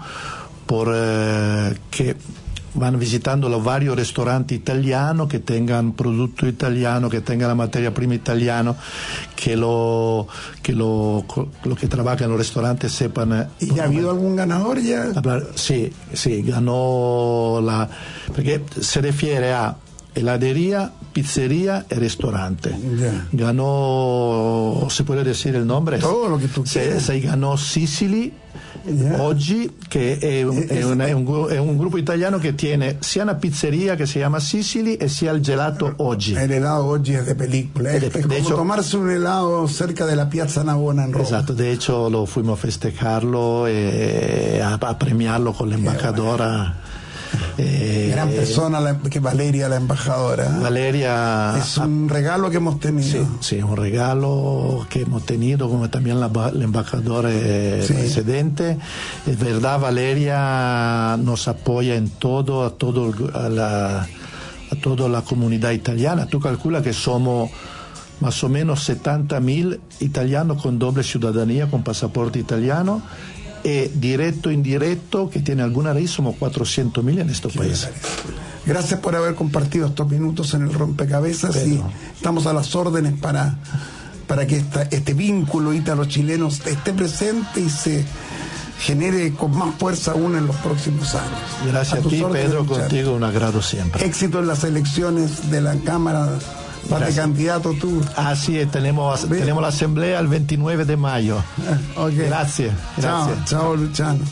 que van visitando los varios restaurantes italianos que tengan producto italiano, que tengan la materia prima italiana, que lo que trabajan en los restaurantes sepan. ¿Y ya ha habido algún ganador ya? Sí, ganó porque se refiere a heladería, pizzería y restaurante. Ganó, ¿se puede decir el nombre? Todo lo que tú quieras. Se ganó Sicily oggi, que è un gruppo italiano che tiene sia una pizzeria che si chiama Sicily e sia il gelato oggi. El helado oggi es de película. Es como hecho, tomarse un helado cerca de la Piazza Navona en Roma. Exacto, de hecho lo fuimos a festejarlo, a premiarlo con la embajadora. Gran persona que Valeria, la embajadora. Valeria es un regalo que hemos tenido. Sí, un regalo que hemos tenido, como también el embajador presidente. Es verdad, Valeria nos apoya en todo, a toda la comunidad italiana. Tú calculas que somos más o menos 70.000 italianos con doble ciudadanía, con pasaporte italiano, y directo e indirecto, que tiene alguna raíz, somos 400.000 en estos países. Gracias por haber compartido estos minutos en el Rompecabezas, y estamos a las órdenes para que este vínculo ítalo-chileno esté presente y se genere con más fuerza aún en los próximos años. Gracias a ti, Pedro, contigo un agrado siempre. Éxito en las elecciones de la Cámara. Vas de candidato tú. Así es, tenemos la asamblea el 29 de mayo. Okay. Gracias. Chao, Luciano.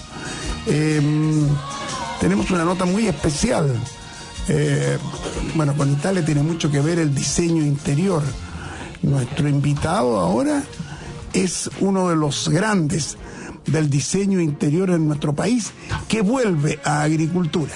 Tenemos una nota muy especial. Con Italia tiene mucho que ver el diseño interior. Nuestro invitado ahora es uno de los grandes del diseño interior en nuestro país, que vuelve a Agricultura.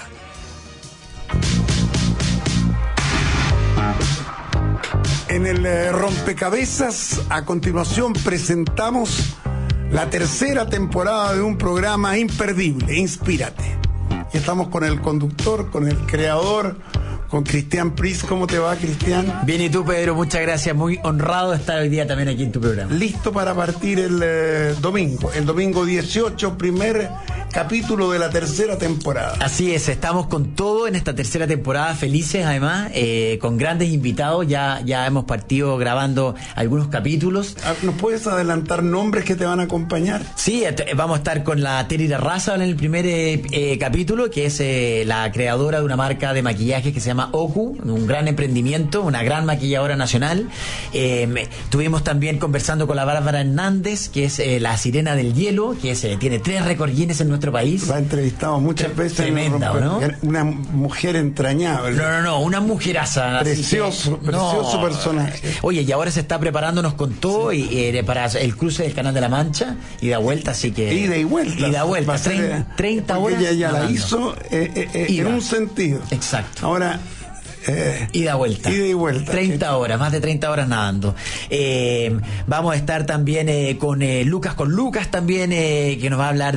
En el Rompecabezas, a continuación, presentamos la tercera temporada de un programa imperdible, Inspírate. Y estamos con el conductor, con el creador, con Cristian Pris. ¿Cómo te va, Cristian? Bien, y tú, Pedro, muchas gracias. Muy honrado de estar hoy día también aquí en tu programa. Listo para partir el domingo 18, primer capítulo de la tercera temporada. Así es, estamos con todo en esta tercera temporada, felices además, con grandes invitados. Ya hemos partido grabando algunos capítulos. ¿Nos puedes adelantar nombres que te van a acompañar? Sí, vamos a estar con la Terry Raza en el primer capítulo, que es la creadora de una marca de maquillaje que se llama Oku, un gran emprendimiento, una gran maquilladora nacional. Estuvimos también conversando con la Bárbara Hernández, que es la sirena del hielo, que tiene 3 récords Guinness en nuestro país. La he entrevistado muchas veces. Tremenda, ¿no? Una mujer entrañable. No, una mujeraza. Precioso personaje. Oye, y ahora se está preparándonos con todo para el cruce del Canal de la Mancha, ida vuelta, así que... Ida y vuelta. 30 horas. Ella ya la hizo en un sentido. Exacto. Ahora... ida y vuelta. 30 horas, más de 30 horas nadando. Vamos a estar también con Lucas también, que nos va a hablar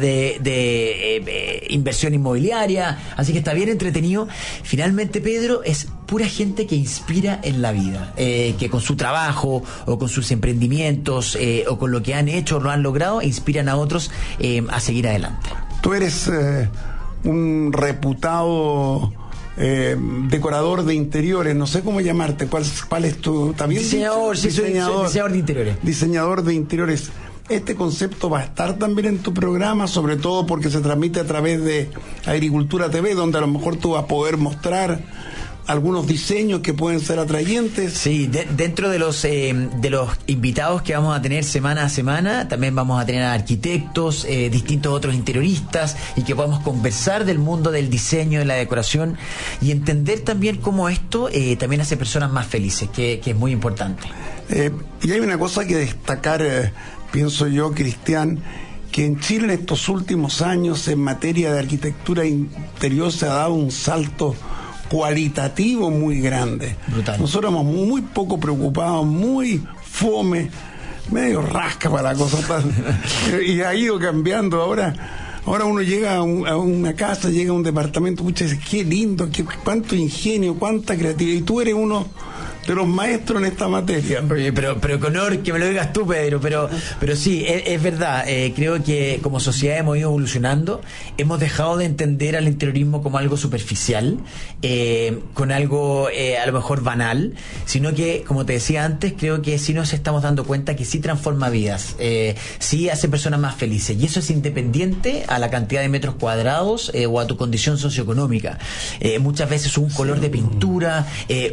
de inversión inmobiliaria, así que está bien entretenido. Finalmente, Pedro, es pura gente que inspira en la vida, que con su trabajo o con sus emprendimientos o con lo que han hecho o lo han logrado, inspiran a otros a seguir adelante. Tú eres un reputado decorador de interiores, no sé cómo llamarte, ¿cuál es tu? ¿También diseñador? Sí, soy diseñador de interiores. Diseñador de interiores. Este concepto va a estar también en tu programa, sobre todo porque se transmite a través de Agricultura TV, donde a lo mejor tú vas a poder mostrar algunos diseños que pueden ser atrayentes. Sí, dentro de los invitados que vamos a tener semana a semana, también vamos a tener a arquitectos, distintos otros interioristas, y que podamos conversar del mundo del diseño, de la decoración, y entender también cómo esto también hace personas más felices, que es muy importante. Y hay una cosa que destacar, pienso yo, Cristian, que en Chile en estos últimos años en materia de arquitectura interior se ha dado un salto cualitativo muy grande. Brutal. Nosotros éramos muy poco preocupados, muy fome, medio rasca para la cosa y ha ido cambiando. Ahora uno llega a una casa, llega a un departamento, pucha, dice, qué lindo, cuánto ingenio, cuánta creatividad, y tú eres uno de los maestros en esta materia. Oye, pero con honor que me lo digas tú, Pedro, pero sí, es verdad. Creo que como sociedad hemos ido evolucionando, hemos dejado de entender al interiorismo como algo superficial, con algo a lo mejor banal, sino que, como te decía antes, creo que sí nos estamos dando cuenta que sí transforma vidas, sí hace personas más felices, y eso es independiente a la cantidad de metros cuadrados o a tu condición socioeconómica. Muchas veces un color de pintura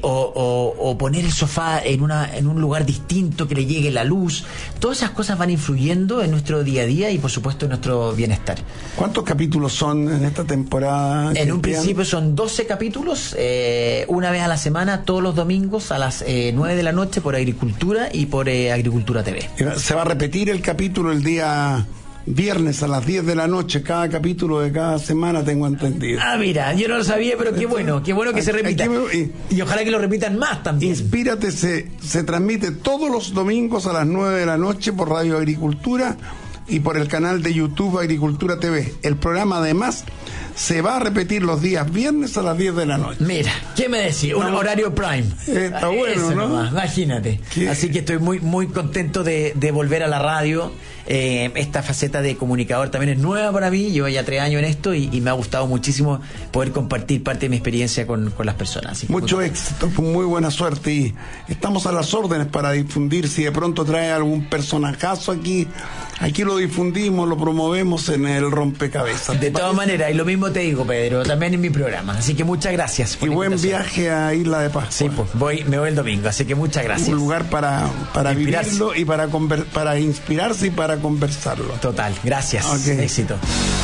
o poner el sofá en un lugar distinto, que le llegue la luz, todas esas cosas van influyendo en nuestro día a día y por supuesto en nuestro bienestar. ¿Cuántos capítulos son en esta temporada? En un principio son 12 capítulos, una vez a la semana, todos los domingos a las 9 de la noche por Agricultura y por Agricultura TV. ¿Se va a repetir el capítulo el día viernes a las 10 de la noche, cada capítulo de cada semana, tengo entendido. Ah, mira, yo no lo sabía, pero qué bueno que se repita. Y ojalá que lo repitan más también. Inspírate se transmite todos los domingos a las 9 de la noche por Radio Agricultura y por el canal de YouTube Agricultura TV. El programa además se va a repetir los días viernes a las 10 de la noche. Mira, ¿qué me decís? Un horario prime. Está bueno, eso ¿no? Nomás, imagínate. ¿Qué? Así que estoy muy contento de volver a la radio. Esta faceta de comunicador también es nueva para mí. Llevo ya 3 años en esto y me ha gustado muchísimo poder compartir parte de mi experiencia con las personas. Así que mucho éxito, muy buena suerte, y estamos a las órdenes para difundir. Si de pronto trae algún personajazo aquí lo difundimos, lo promovemos en el rompecabezas. De todas maneras, y lo mismo te digo, Pedro, también en mi programa. Así que muchas gracias por y la buen invitación. viaje a Isla de Pascua. Sí, pues me voy el domingo, así que muchas gracias. Un lugar para vivirlo y para inspirarse y para conversarlo. Total, gracias. Okay. Éxito.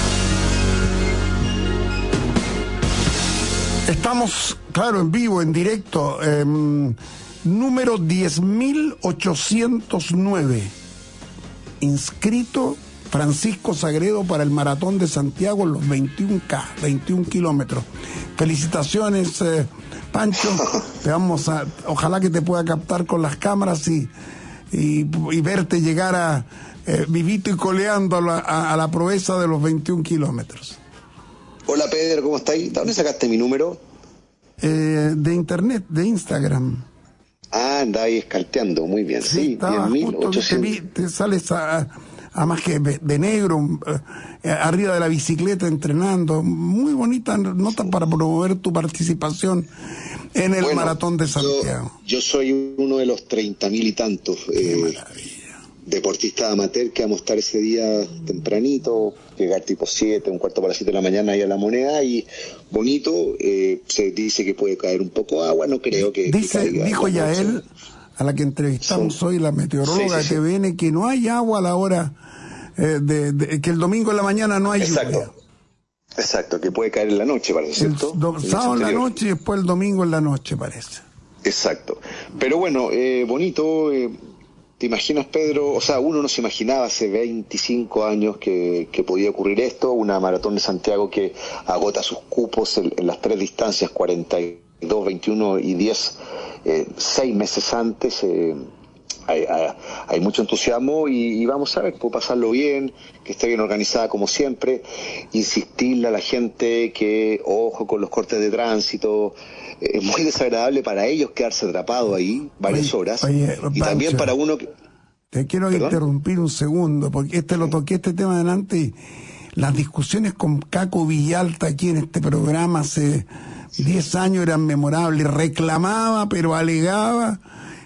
Estamos, claro, en vivo, en directo. Número 10.809. Inscrito Francisco Sagredo para el Maratón de Santiago en los 21 kilómetros. Felicitaciones, Pancho. Ojalá que te pueda captar con las cámaras y verte llegar a vivito y coleando a la proeza de los 21 kilómetros. Hola Pedro, ¿cómo estáis? ¿De dónde sacaste mi número? De internet, de Instagram. Ah, andáis escalteando, muy bien. Sí, 10.800. Te sales a más que de negro, arriba de la bicicleta entrenando. Muy bonita nota para promover tu participación en el Maratón de Santiago. Yo soy uno de los 30.000 y tantos deportistas amateur que vamos a estar ese día tempranito, llegar tipo 7, un cuarto para las 7 de la mañana ahí a La Moneda, y bonito. Se dice que puede caer un poco agua, no creo que caiga. Dijo Yael, a la que entrevistamos hoy, la meteoróloga que viene, que no hay agua a la hora que el domingo en la mañana no hay lluvia. Exacto, que puede caer en la noche, parece, ¿cierto? Sábado en la noche y después el domingo en la noche, parece. Exacto. Pero bueno, bonito. ¿Te imaginas, Pedro? O sea, uno no se imaginaba hace 25 años que podía ocurrir esto, una maratón de Santiago que agota sus cupos en las 3 distancias, 42, 21 y 10, 6 meses antes. Hay mucho entusiasmo y vamos a ver, puedo pasarlo bien, que esté bien organizada como siempre, insistirle a la gente que ojo con los cortes de tránsito. Es muy desagradable para ellos quedarse atrapados ahí varias horas, y Pancho, también para uno que... Te quiero interrumpir un segundo, porque toqué este tema adelante, y las discusiones con Caco Villalta aquí en este programa hace 10 años eran memorables. Reclamaba, pero alegaba.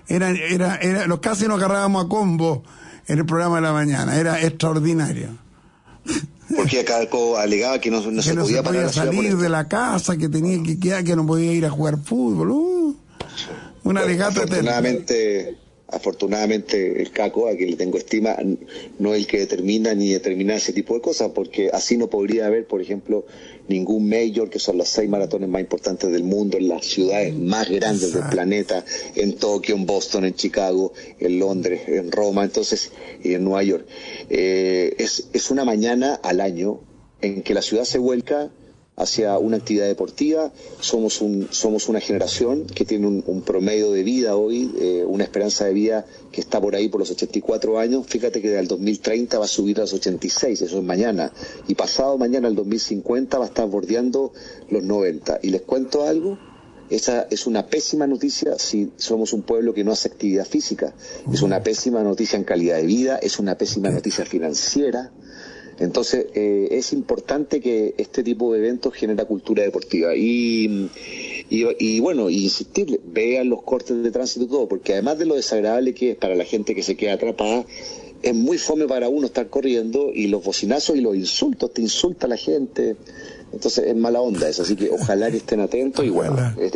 Casi nos agarrábamos a combo en el programa de la mañana. Era extraordinario. Porque Caco alegaba que no se podía salir de la casa, que tenía que quedar, que no podía ir a jugar fútbol. Un alegato Afortunadamente el Caco, a quien le tengo estima, no es el que determina ese tipo de cosas, porque así no podría haber, por ejemplo, ningún major, que son las 6 maratones más importantes del mundo, en las ciudades más grandes del planeta, en Tokio, en Boston, en Chicago, en Londres, en Roma, entonces, y en Nueva York. Es una mañana al año en que la ciudad se vuelca hacia una actividad deportiva. Somos una generación que tiene un promedio de vida hoy, una esperanza de vida que está por ahí por los 84 años. Fíjate que al 2030 va a subir a los 86, eso es mañana, y pasado mañana, al 2050, va a estar bordeando los 90. Y les cuento algo, esa es una pésima noticia si somos un pueblo que no hace actividad física, es una pésima noticia en calidad de vida, es una pésima noticia financiera. Entonces, es importante que este tipo de eventos genera cultura deportiva y bueno, insistirle, vean los cortes de tránsito y todo, porque además de lo desagradable que es para la gente que se queda atrapada, es muy fome para uno estar corriendo, y los bocinazos y los insultos, te insulta la gente, entonces es mala onda eso, así que ojalá que estén atentos. Y bueno,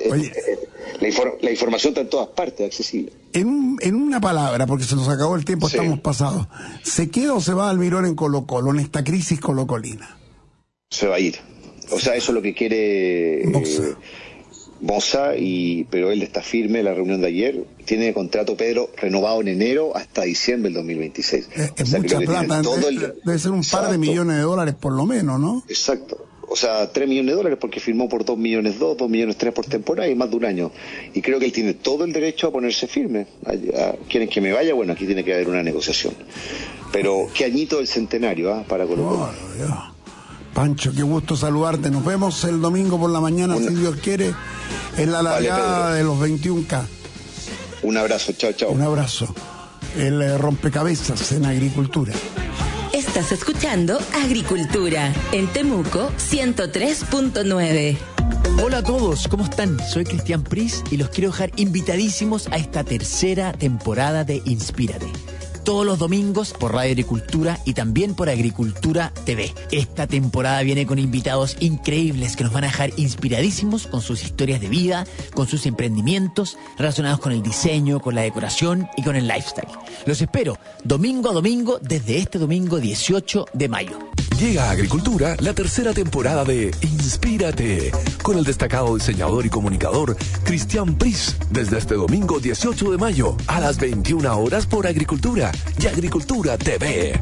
la información está en todas partes, accesible. En una palabra, porque se nos acabó el tiempo, estamos pasados, ¿se queda o se va Almirón en Colo-Colo, en esta crisis colocolina? Se va a ir, o sea, eso es lo que quiere... Moza, pero él está firme. La reunión de ayer tiene contrato, Pedro, renovado en enero hasta diciembre del 2026. Es mucha plata, debe ser un par de millones de dólares por lo menos, ¿no? Exacto. O sea, 3 millones de dólares porque firmó por 2 millones 2 millones 3 por temporada y más de un año. Y creo que él tiene todo el derecho a ponerse firme. ¿Quieren que me vaya? Bueno, aquí tiene que haber una negociación. Pero qué añito del centenario, para Colo-Colo. Pancho, qué gusto saludarte. Nos vemos el domingo por la mañana, si Dios quiere, en la largada de los 21K. Un abrazo, chao, chao. Un abrazo. El rompecabezas en agricultura. Estás escuchando Agricultura en Temuco 103.9. Hola a todos, ¿cómo están? Soy Cristian Pris y los quiero dejar invitadísimos a esta tercera temporada de Inspírate. Todos los domingos por Radio Agricultura y también por Agricultura TV. Esta temporada viene con invitados increíbles que nos van a dejar inspiradísimos con sus historias de vida, con sus emprendimientos relacionados con el diseño, con la decoración y con el lifestyle. Los espero domingo a domingo desde este domingo 18 de mayo. Llega a Agricultura la tercera temporada de Inspírate con el destacado diseñador y comunicador Cristian Pris desde este domingo 18 de mayo a las 21 horas por Agricultura y Agricultura TV.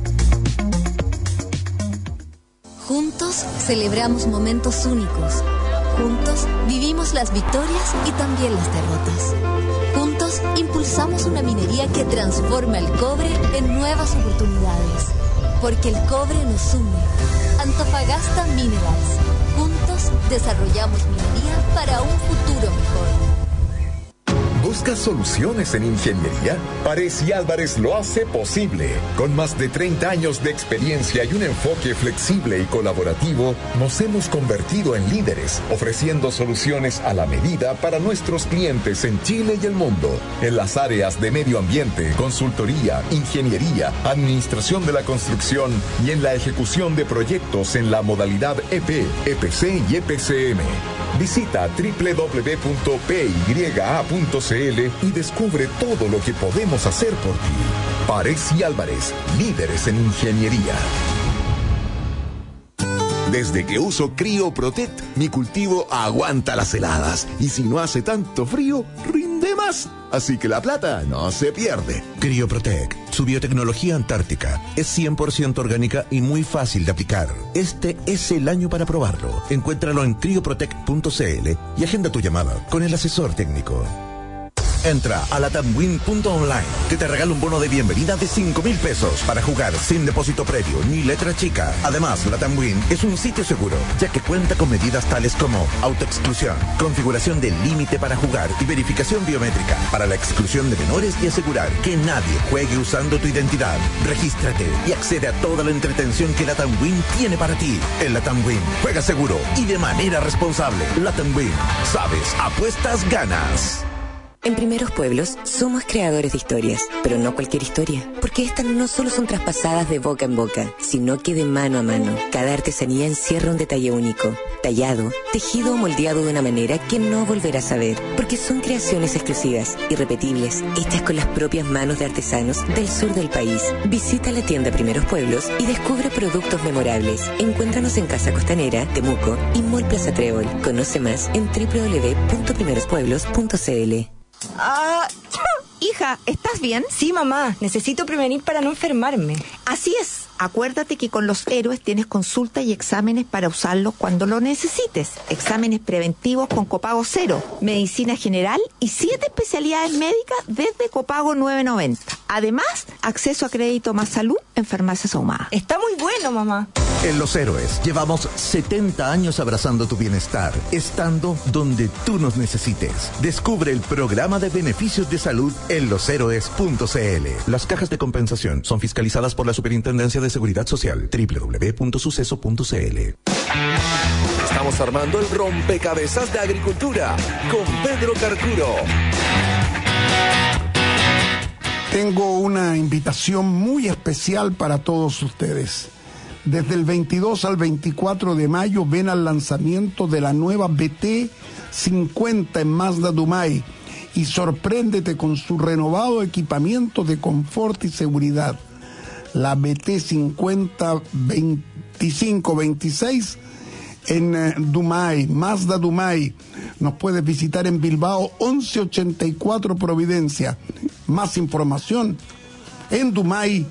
Juntos celebramos momentos únicos. Juntos vivimos las victorias y también las derrotas. Juntos impulsamos una minería que transforma el cobre en nuevas oportunidades. Porque el cobre nos une. Antofagasta Minerals. Juntos desarrollamos minería para un futuro mejor. ¿Buscas soluciones en ingeniería? Pares y Álvarez lo hace posible. Con más de 30 años de experiencia y un enfoque flexible y colaborativo, nos hemos convertido en líderes, ofreciendo soluciones a la medida para nuestros clientes en Chile y el mundo. En las áreas de medio ambiente, consultoría, ingeniería, administración de la construcción y en la ejecución de proyectos en la modalidad EP, EPC y EPCM. Visita www.pya.cl y descubre todo lo que podemos hacer por ti. Pares y Álvarez, líderes en ingeniería. Desde que uso CryoProtect, mi cultivo aguanta las heladas. Y si no hace tanto frío, rinde más. Así que la plata no se pierde. CryoProtect, su biotecnología antártica, es 100% orgánica y muy fácil de aplicar. Este es el año para probarlo. Encuéntralo en cryoprotect.cl y agenda tu llamada con el asesor técnico. Entra a latamwin.online, que te regala un bono de bienvenida de 5,000 pesos para jugar sin depósito previo ni letra chica. Además, Latamwin es un sitio seguro, ya que cuenta con medidas tales como autoexclusión, configuración del límite para jugar y verificación biométrica para la exclusión de menores y asegurar que nadie juegue usando tu identidad. Regístrate y accede a toda la entretención que Latamwin tiene para ti. En Latamwin, juega seguro y de manera responsable. Latamwin, sabes, apuestas, ganas. En Primeros Pueblos somos creadores de historias, pero no cualquier historia, porque estas no solo son traspasadas de boca en boca, sino que de mano a mano. Cada artesanía encierra un detalle único, tallado, tejido o moldeado de una manera que no volverás a ver, porque son creaciones exclusivas, irrepetibles, hechas con las propias manos de artesanos del sur del país. Visita la tienda Primeros Pueblos y descubre productos memorables. Encuéntranos en Casa Costanera, Temuco y Mall Plaza Trébol. Conoce más en www.primerospueblos.cl. Hija, ¿estás bien? Sí, mamá. Necesito prevenir para no enfermarme. Así es. Acuérdate que con los héroes tienes consulta y exámenes para usarlos cuando lo necesites. Exámenes preventivos con copago cero, medicina general y 7 especialidades médicas desde copago 9.90. Además, acceso a crédito más salud en Farmacias Ahumadas. Está muy bueno, mamá. En Los Héroes llevamos 70 años abrazando tu bienestar, estando donde tú nos necesites. Descubre el programa de beneficios de salud en loshéroes.cl. Las cajas de compensación son fiscalizadas por la Superintendencia de Seguridad Social. www.suceso.cl. Estamos armando el rompecabezas de Agricultura con Pedro Carcuro. Tengo una invitación muy especial para todos ustedes. Desde el 22 al 24 de mayo ven al lanzamiento de la nueva BT50 en Mazda Dumay y sorpréndete con su renovado equipamiento de confort y seguridad. La BT50 2526 en Dumay, Mazda Dumay, Nos puedes visitar en Bilbao 1184 Providencia. Más información en dumai.cl.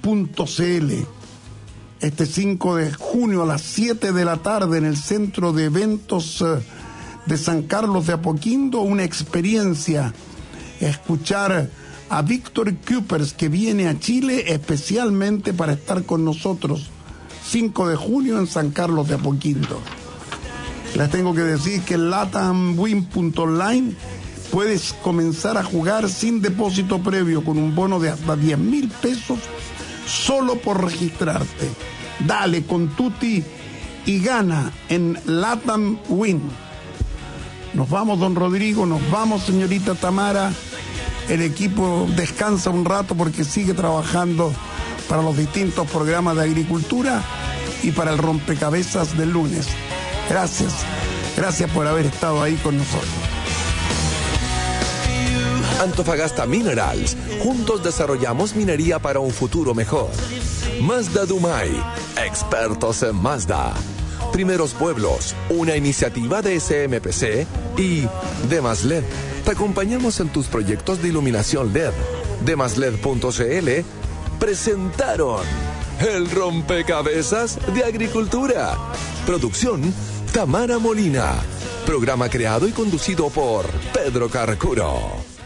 Este 5 de junio a las 7 de la tarde en el Centro de Eventos de San Carlos de Apoquindo, una experiencia, escuchar a Víctor Küppers, que viene a Chile especialmente para estar con nosotros. 5 de junio en San Carlos de Apoquindo. Les tengo que decir que en latamwin.online puedes comenzar a jugar sin depósito previo con un bono de hasta 10.000 pesos solo por registrarte. Dale con Tuti y gana en Latam Win. Nos vamos, don Rodrigo, nos vamos, señorita Tamara. El equipo descansa un rato porque sigue trabajando para los distintos programas de agricultura y para el rompecabezas del lunes. Gracias por haber estado ahí con nosotros. Antofagasta Minerals. Juntos desarrollamos minería para un futuro mejor. Mazda Dumay. Expertos en Mazda. Primeros Pueblos. Una iniciativa de SMPC y Demasled. Te acompañamos en tus proyectos de iluminación LED. Demasled.cl presentaron el rompecabezas de agricultura. Producción Tamara Molina. Programa creado y conducido por Pedro Carcuro.